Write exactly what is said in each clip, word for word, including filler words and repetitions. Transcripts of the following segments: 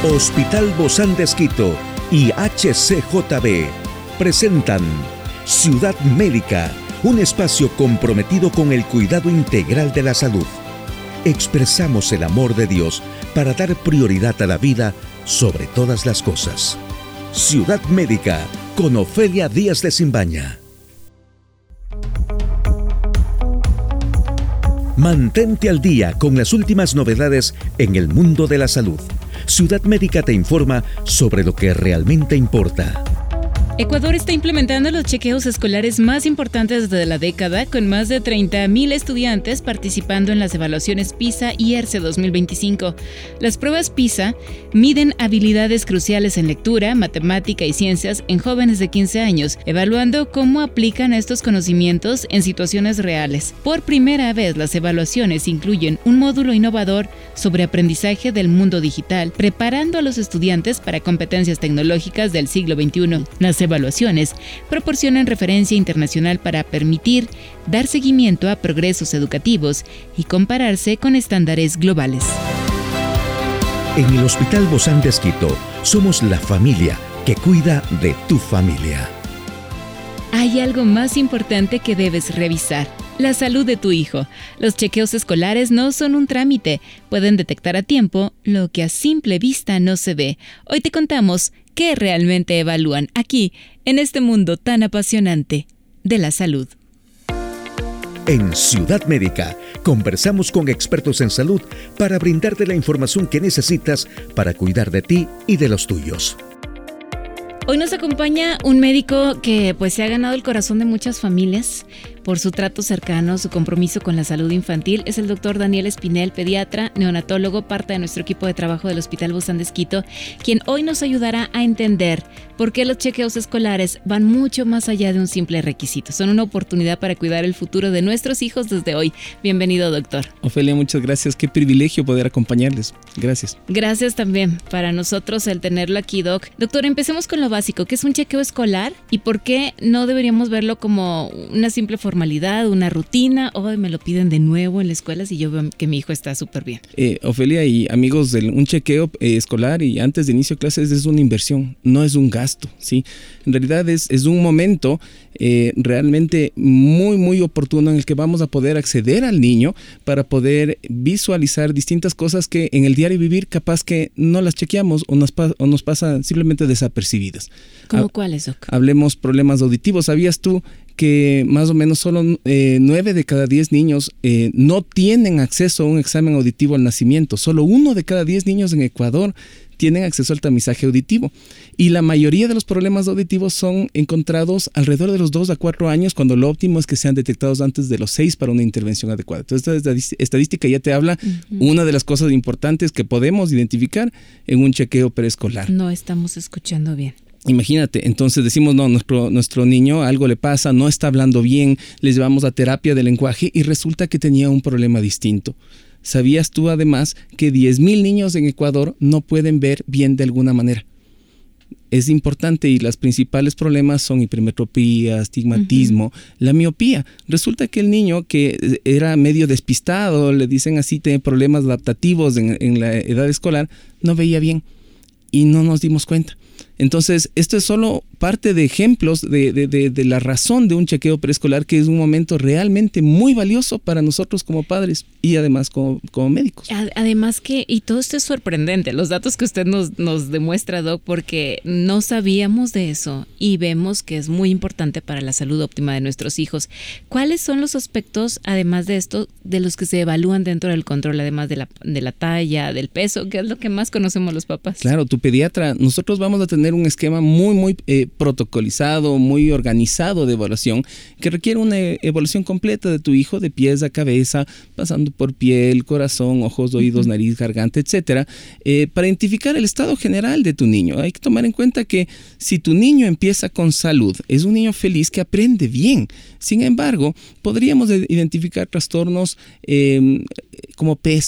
Hospital Bozán de Esquito y H C J B presentan Ciudad Médica, un espacio comprometido con el cuidado integral de la salud. Expresamos el amor de Dios para dar prioridad a la vida sobre todas las cosas. Ciudad Médica con Ofelia Díaz de Simbaña. Mantente al día con las últimas novedades en el mundo de la salud. Ciudad Médica te informa sobre lo que realmente importa. Ecuador está implementando los chequeos escolares más importantes de la década, con más de treinta mil estudiantes participando en las evaluaciones PISA y ERCE dos mil veinticinco. Las pruebas PISA miden habilidades cruciales en lectura, matemática y ciencias en jóvenes de quince años, evaluando cómo aplican estos conocimientos en situaciones reales. Por primera vez, las evaluaciones incluyen un módulo innovador sobre aprendizaje del mundo digital, preparando a los estudiantes para competencias tecnológicas del siglo veintiuno. Las evaluaciones proporcionan referencia internacional para permitir dar seguimiento a progresos educativos y compararse con estándares globales. En el Hospital Bozán de Esquito somos la familia que cuida de tu familia. Hay algo más importante que debes revisar: la salud de tu hijo. Los chequeos escolares no son un trámite, pueden detectar a tiempo lo que a simple vista no se ve. Hoy te contamos qué realmente evalúan aquí, en este mundo tan apasionante de la salud. En Ciudad Médica conversamos con expertos en salud para brindarte la información que necesitas para cuidar de ti y de los tuyos. Hoy nos acompaña un médico que pues se ha ganado el corazón de muchas familias por su trato cercano, su compromiso con la salud infantil. Es el doctor Daniel Espinel, pediatra, neonatólogo, parte de nuestro equipo de trabajo del Hospital Bozán de Esquito, quien hoy nos ayudará a entender por qué los chequeos escolares van mucho más allá de un simple requisito. Son una oportunidad para cuidar el futuro de nuestros hijos desde hoy. Bienvenido, doctor. Ofelia, muchas gracias. Qué privilegio poder acompañarles. Gracias. Gracias también para nosotros el tenerlo aquí, doc. Doctor, empecemos con lo básico. ¿Qué es un chequeo escolar y por qué no deberíamos verlo como una simple formalidad, una rutina? Hoy me lo piden de nuevo en la escuela si yo veo que mi hijo está súper bien. Eh, Ofelia y amigos, del, un chequeo eh, escolar y antes de inicio de clases es una inversión, no es un gasto, ¿sí? En realidad es, es un momento eh, realmente muy, muy oportuno en el que vamos a poder acceder al niño para poder visualizar distintas cosas que en el diario vivir capaz que no las chequeamos o nos, pa- o nos pasan simplemente desapercibidas. ¿Cómo cuáles, doc? Hablemos problemas auditivos. ¿Sabías tú que más o menos solo eh, nueve de cada diez niños eh, no tienen acceso a un examen auditivo al nacimiento? Solo uno de cada diez niños en Ecuador tienen acceso al tamizaje auditivo. Y la mayoría de los problemas auditivos son encontrados alrededor de los dos a cuatro años, cuando lo óptimo es que sean detectados antes de los seis para una intervención adecuada. Entonces, esta estadística ya te habla uh-huh. una de las cosas importantes que podemos identificar en un chequeo preescolar. No estamos escuchando bien. Imagínate, entonces decimos, no, nuestro, nuestro niño algo le pasa, no está hablando bien, le llevamos a terapia de lenguaje y resulta que tenía un problema distinto. ¿Sabías tú además que diez mil niños en Ecuador no pueden ver bien de alguna manera? Es importante y los principales problemas son hipermetropía, astigmatismo, uh-huh. la miopía. Resulta que el niño que era medio despistado, le dicen así, tiene problemas adaptativos en, en la edad escolar, no veía bien y no nos dimos cuenta. Entonces, esto es solo parte de ejemplos de, de, de, de la razón de un chequeo preescolar, que es un momento realmente muy valioso para nosotros como padres y además como, como médicos. Además que, y todo esto es sorprendente, los datos que usted nos, nos demuestra, doc, porque no sabíamos de eso y vemos que es muy importante para la salud óptima de nuestros hijos. ¿Cuáles son los aspectos, además de esto, de los que se evalúan dentro del control, además de la, de la talla, del peso, que es lo que más conocemos los papás? Claro, tu pediatra, nosotros vamos a tener un esquema muy, muy eh, protocolizado, muy organizado de evaluación, que requiere una evaluación completa de tu hijo, de pies a cabeza, pasando por piel, corazón, ojos, oídos, uh-huh. nariz, garganta, etcétera, eh, para identificar el estado general de tu niño. Hay que tomar en cuenta que si tu niño empieza con salud, es un niño feliz que aprende bien. Sin embargo, podríamos identificar trastornos eh, como peso,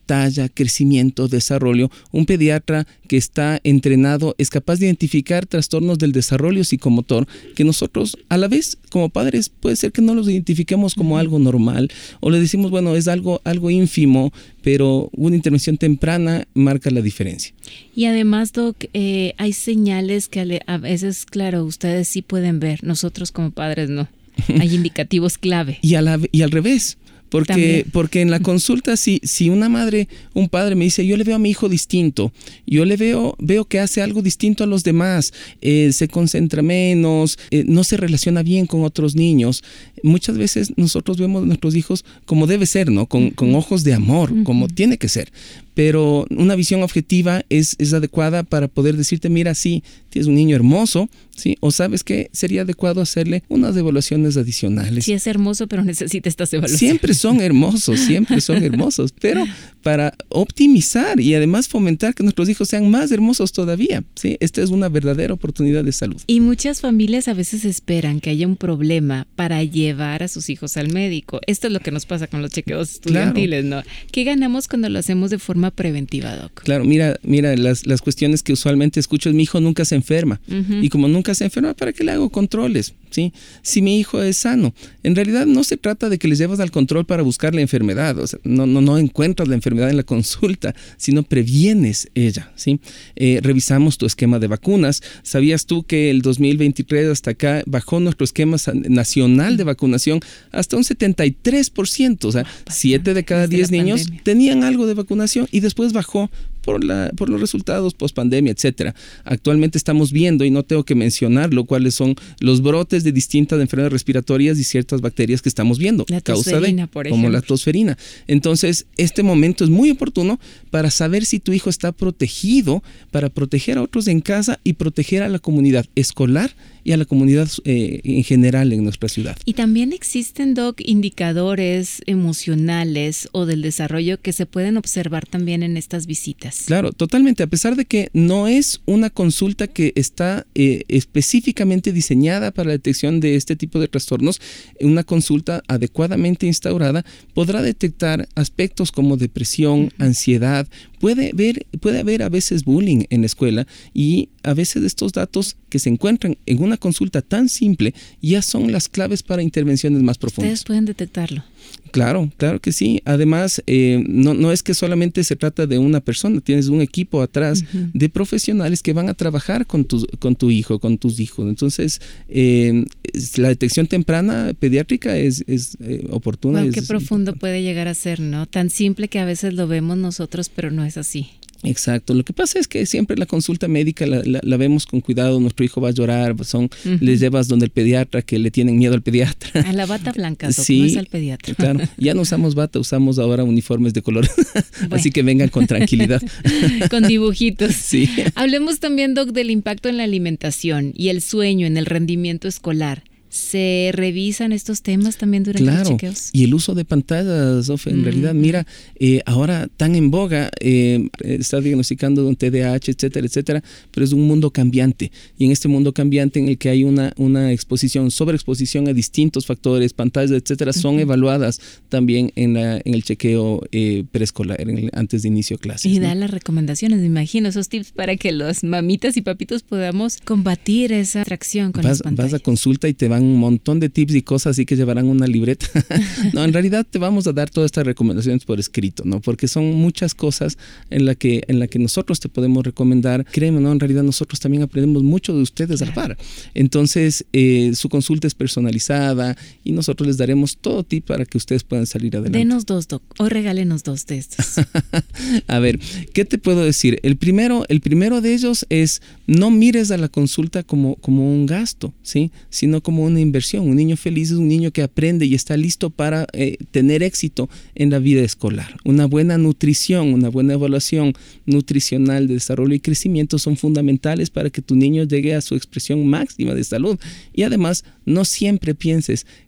talla, crecimiento, desarrollo. Un pediatra que está entrenado es capaz de identificar trastornos del desarrollo psicomotor que nosotros a la vez como padres puede ser que no los identifiquemos como algo normal o le decimos, bueno, es algo, algo ínfimo, pero una intervención temprana marca la diferencia. Y además, Doc, eh, hay señales que a veces, claro, ustedes sí pueden ver, nosotros como padres no. Hay indicativos clave. Y, a la, y al revés. Porque, porque en la consulta, si, si una madre, un padre me dice, yo le veo a mi hijo distinto, yo le veo, veo que hace algo distinto a los demás, eh, se concentra menos, eh, no se relaciona bien con otros niños. Muchas veces nosotros vemos a nuestros hijos como debe ser, ¿no? Con, uh-huh. con ojos de amor, uh-huh. como tiene que ser. Pero una visión objetiva es, es adecuada para poder decirte, mira, sí, tienes un niño hermoso, ¿sí? O sabes que sería adecuado hacerle unas evaluaciones adicionales. Sí, es hermoso, pero necesita estas evaluaciones. Siempre son hermosos, siempre son hermosos, pero para optimizar y además fomentar que nuestros hijos sean más hermosos todavía, ¿sí? Esta es una verdadera oportunidad de salud. Y muchas familias a veces esperan que haya un problema para llevar a sus hijos al médico. Esto es lo que nos pasa con los chequeos estudiantiles, claro. ¿no? ¿Qué ganamos cuando lo hacemos de forma preventiva, Doc? Claro, mira, mira las, las cuestiones que usualmente escucho es mi hijo nunca se enferma. Uh-huh. Y como nunca se enferma, ¿para qué le hago controles? ¿Sí? Si mi hijo es sano. En realidad no se trata de que les llevas al control para buscar la enfermedad. O sea, no, no, no encuentras la enfermedad en la consulta, sino previenes ella. ¿Sí? Eh, revisamos tu esquema de vacunas. ¿Sabías tú que el dos mil veintitrés hasta acá bajó nuestro esquema nacional de vacunación hasta un setenta y tres por ciento? O sea, siete de cada diez niños pandemia. tenían algo de vacunación y después bajó por, la, por los resultados post-pandemia, etcétera. Actualmente estamos viendo, y no tengo que mencionarlo, cuáles son los brotes de distintas enfermedades respiratorias y ciertas bacterias que estamos viendo. La tosferina, por ejemplo. Como la tosferina. Entonces, este momento es muy oportuno para saber si tu hijo está protegido, para proteger a otros en casa y proteger a la comunidad escolar y a la comunidad eh, en general en nuestra ciudad. Y también existen, Doc, indicadores emocionales o del desarrollo que se pueden observar también en estas visitas. Claro, totalmente. A pesar de que no es una consulta que está eh, específicamente diseñada para la detección de este tipo de trastornos, una consulta adecuadamente instaurada podrá detectar aspectos como depresión, uh-huh. ansiedad. Puede haber, puede haber a veces bullying en la escuela y a veces estos datos que se encuentran en una consulta tan simple ya son las claves para intervenciones más profundas. ¿Ustedes pueden detectarlo? Claro, claro que sí. Además, eh, no, no es que solamente se trata de una persona, tienes un equipo atrás uh-huh. de profesionales que van a trabajar con tu, con tu hijo, con tus hijos. Entonces, eh, la detección temprana pediátrica es, es eh, oportuna. Wow, es, qué profundo importante. Puede llegar a ser, ¿no? Tan simple que a veces lo vemos nosotros, pero no es así. Exacto. Lo que pasa es que siempre la consulta médica la, la, la vemos con cuidado. Nuestro hijo va a llorar, son, uh-huh. les llevas donde el pediatra, que le tienen miedo al pediatra. A la bata blanca, Doc, sí, no es al pediatra. Claro. Ya no usamos bata, usamos ahora uniformes de color. Bueno. Así que vengan con tranquilidad. Con dibujitos. Sí. Hablemos también, Doc, del impacto en la alimentación y el sueño, en el rendimiento escolar. ¿Se revisan estos temas también durante claro. los chequeos? Y el uso de pantallas, Sofe, en mm. realidad, mira, eh, ahora tan en boga, eh, está diagnosticando un T D A H, etcétera, etcétera, pero es un mundo cambiante. Y en este mundo cambiante en el que hay una, una exposición, sobreexposición a distintos factores, pantallas, etcétera, son uh-huh. evaluadas también en, la, en el chequeo eh, preescolar, en el, antes de inicio de clases. Y ¿no? da las recomendaciones, me imagino, esos tips para que los mamitas y papitos podamos combatir esa atracción con vas, las pantallas. Vas a consulta y te van un montón de tips y cosas, así que llevarán una libreta. No, en realidad te vamos a dar todas estas recomendaciones por escrito, ¿no? Porque son muchas cosas en la que, en la que nosotros te podemos recomendar. Créeme, ¿no? En realidad nosotros también aprendemos mucho de ustedes al par. Entonces, eh, su consulta es personalizada y nosotros les daremos todo tip para que ustedes puedan salir adelante. Denos dos, Doc, o regálenos dos de estos. A ver, ¿qué te puedo decir? El primero, el primero de ellos es no mires a la consulta como, como un gasto, ¿sí? Sino como una inversión. Un niño feliz es un niño que aprende y está listo para eh, tener éxito en la vida escolar. Una buena nutrición, una buena evaluación nutricional de desarrollo y crecimiento son fundamentales para que tu niño llegue a su expresión máxima de salud. Y además, no siempre pienses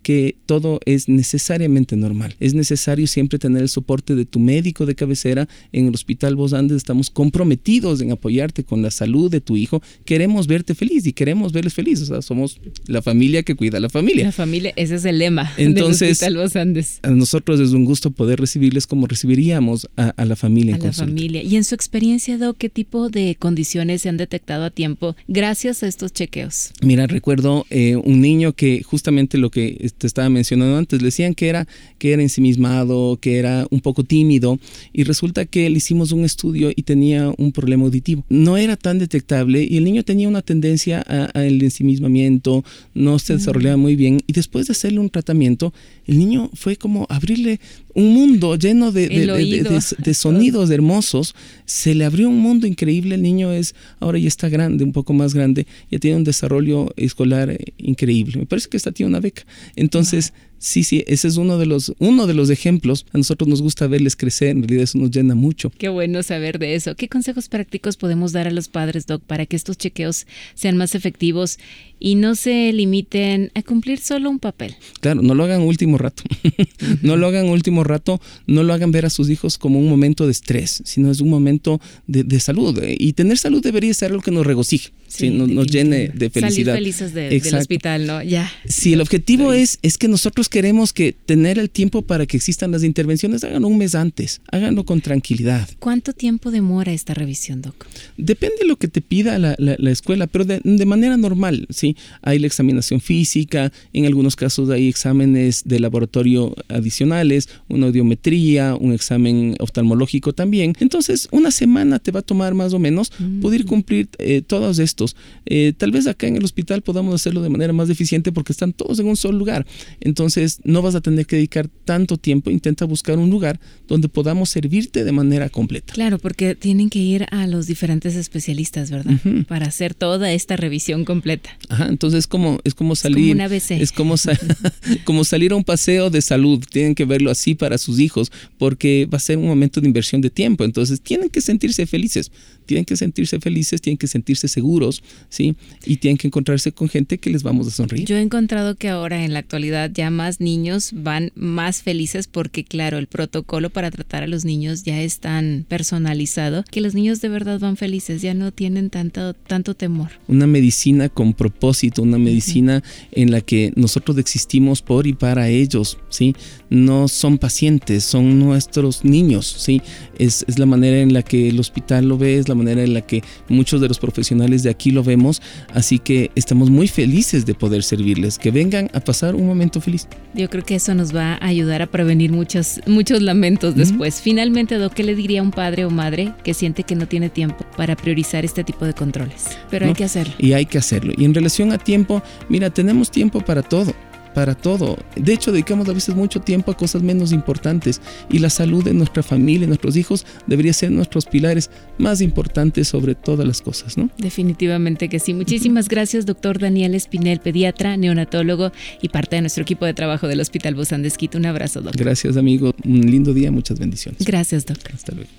que todo es necesariamente normal. Es necesario siempre tener el soporte de tu médico de cabecera. En el Hospital Vos Andes estamos comprometidos en apoyarte con la salud de tu hijo. Queremos verte feliz y queremos verles felices. O sea, somos la familia que cuida a la familia. La familia, ese es el lema. Entonces, del Hospital Vos Andes. A nosotros es un gusto poder recibirles como recibiríamos a, a la familia a en la consulta. familia. Y en su experiencia, Doc, ¿qué tipo de condiciones se han detectado a tiempo gracias a estos chequeos? Mira, recuerdo eh, un niño que justamente lo que te estaba mencionando antes, le decían que era, que era ensimismado, que era un poco tímido, y resulta que le hicimos un estudio y tenía un problema auditivo. No era tan detectable y el niño tenía una tendencia al ensimismamiento, no se desarrollaba muy bien, y después de hacerle un tratamiento, el niño fue como abrirle un mundo lleno de, de, de, de, de, de sonidos hermosos. Se le abrió un mundo increíble. El niño es ahora ya está grande, un poco más grande, ya tiene un desarrollo escolar increíble. Me parece que está tiene una beca. Entonces, wow. Sí, sí, ese es uno de los uno de los ejemplos. A nosotros nos gusta verles crecer, en realidad eso nos llena mucho. Qué bueno saber de eso. ¿Qué consejos prácticos podemos dar a los padres, Doc, para que estos chequeos sean más efectivos y no se limiten a cumplir solo un papel? Claro, no lo hagan último rato. No lo hagan último rato, no lo hagan ver a sus hijos como un momento de estrés, sino es un momento de, de salud. Y tener salud debería ser algo que nos regocije. Sí, nos, nos llene de felicidad. Salir felices de, del hospital, ¿no? Ya. Sí, el objetivo es, es que nosotros queremos que tener el tiempo para que existan las intervenciones, háganlo un mes antes, háganlo con tranquilidad. ¿Cuánto tiempo demora esta revisión, Doc? Depende de lo que te pida la, la, la escuela, pero de, de manera normal, ¿sí? Hay la examinación física, en algunos casos hay exámenes de laboratorio adicionales, una audiometría, un examen oftalmológico también. Entonces, una semana te va a tomar más o menos mm. poder cumplir eh, todos estos. Eh, tal vez acá en el hospital podamos hacerlo de manera más eficiente porque están todos en un solo lugar. Entonces no vas a tener que dedicar tanto tiempo. Intenta buscar un lugar donde podamos servirte de manera completa. Claro, porque tienen que ir a los diferentes especialistas, ¿verdad? Uh-huh. Para hacer toda esta revisión completa. Ajá, entonces es como, es como salir. Es como un A B C. Es como, sa- como salir a un paseo de salud. Tienen que verlo así para sus hijos porque va a ser un momento de inversión de tiempo. Entonces tienen que sentirse felices. Tienen que sentirse felices, tienen que sentirse seguros, ¿sí? Y tienen que encontrarse con gente que les vamos a sonreír. Yo he encontrado que ahora en la actualidad ya más niños van más felices porque, claro, el protocolo para tratar a los niños ya es tan personalizado que los niños de verdad van felices, ya no tienen tanto, tanto temor. Una medicina con propósito, una medicina uh-huh. en la que nosotros existimos por y para ellos, ¿sí? No son pacientes, son nuestros niños, ¿sí? Es, es la manera en la que el hospital lo ve, es la manera en la que muchos de los profesionales de aquí lo vemos, así que estamos muy felices de poder servirles, que vengan a pasar un momento feliz. Yo creo que eso nos va a ayudar a prevenir muchos, muchos lamentos después. Uh-huh. Finalmente, Doc, ¿qué le diría a un padre o madre que siente que no tiene tiempo para priorizar este tipo de controles? Pero no, hay que hacerlo. Y hay que hacerlo. Y en relación a tiempo, mira, tenemos tiempo para todo. Para todo. De hecho, dedicamos a veces mucho tiempo a cosas menos importantes y la salud de nuestra familia, nuestros hijos, debería ser nuestros pilares más importantes sobre todas las cosas, ¿no? Definitivamente que sí. Muchísimas gracias, doctor Daniel Espinel, pediatra, neonatólogo y parte de nuestro equipo de trabajo del Hospital Vos Andes Quito. Un abrazo, doctor. Gracias, amigo. Un lindo día, muchas bendiciones. Gracias, doctor. Hasta luego.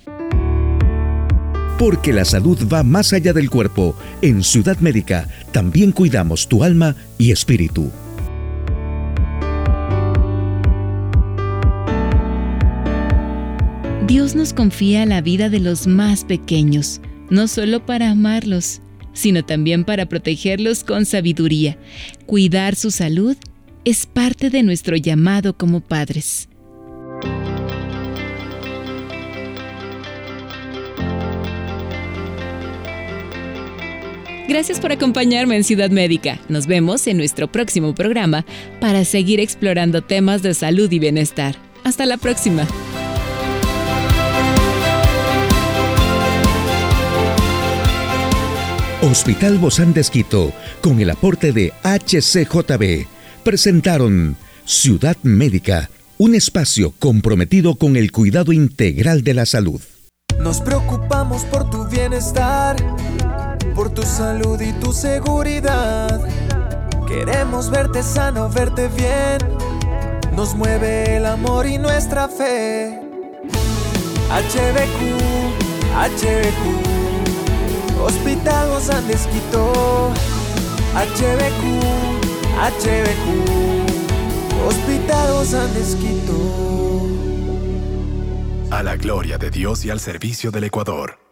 Porque la salud va más allá del cuerpo. En Ciudad Médica también cuidamos tu alma y espíritu. Dios nos confía la vida de los más pequeños, no solo para amarlos, sino también para protegerlos con sabiduría. Cuidar su salud es parte de nuestro llamado como padres. Gracias por acompañarme en Ciudad Médica. Nos vemos en nuestro próximo programa para seguir explorando temas de salud y bienestar. Hasta la próxima. Hospital Vos Andes Quito, con el aporte de H C J B, presentaron Ciudad Médica, un espacio comprometido con el cuidado integral de la salud. Nos preocupamos por tu bienestar, por tu salud y tu seguridad. Queremos verte sano, verte bien. Nos mueve el amor y nuestra fe. H B Q, H B Q. Hospital Vos Andes Quito, H B Q, H B Q, San Esquito. A la gloria de Dios y al servicio del Ecuador.